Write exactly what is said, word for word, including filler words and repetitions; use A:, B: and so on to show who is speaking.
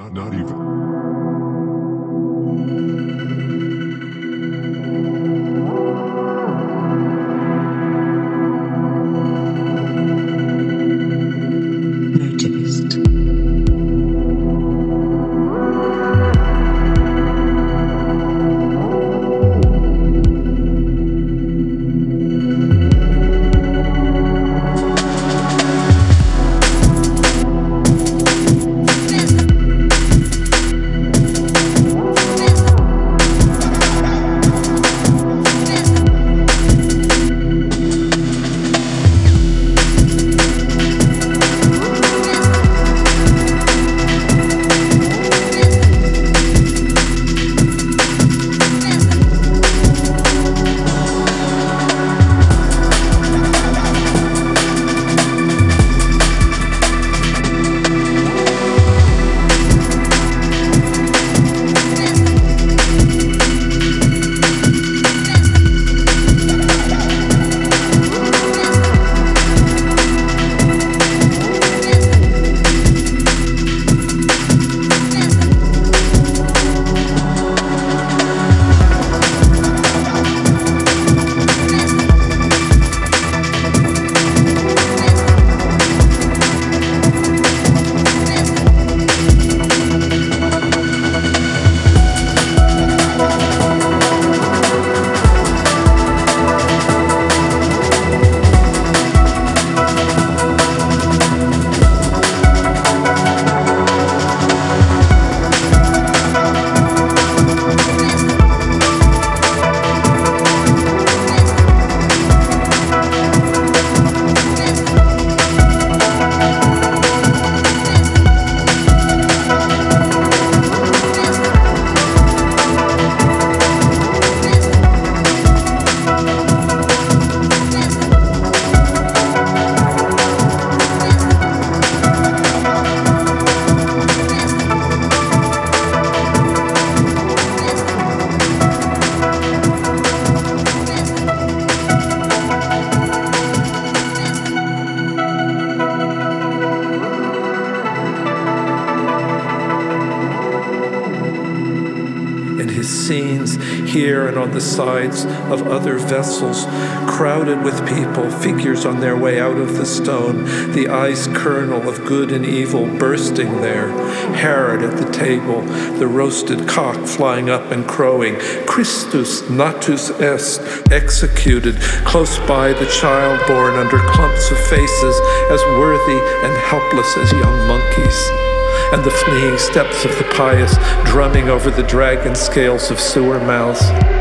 A: not even.
B: Scenes here and on the sides of other vessels, crowded with people, figures on their way out of the stone, the ice kernel of good and evil bursting there, Herod at the table, the roasted cock flying up and crowing, Christus natus est, executed, close by the child born under clumps of faces as worthy and helpless as young monkeys, and the fleeing steps of the pious drumming over the dragon scales of sewer mouths.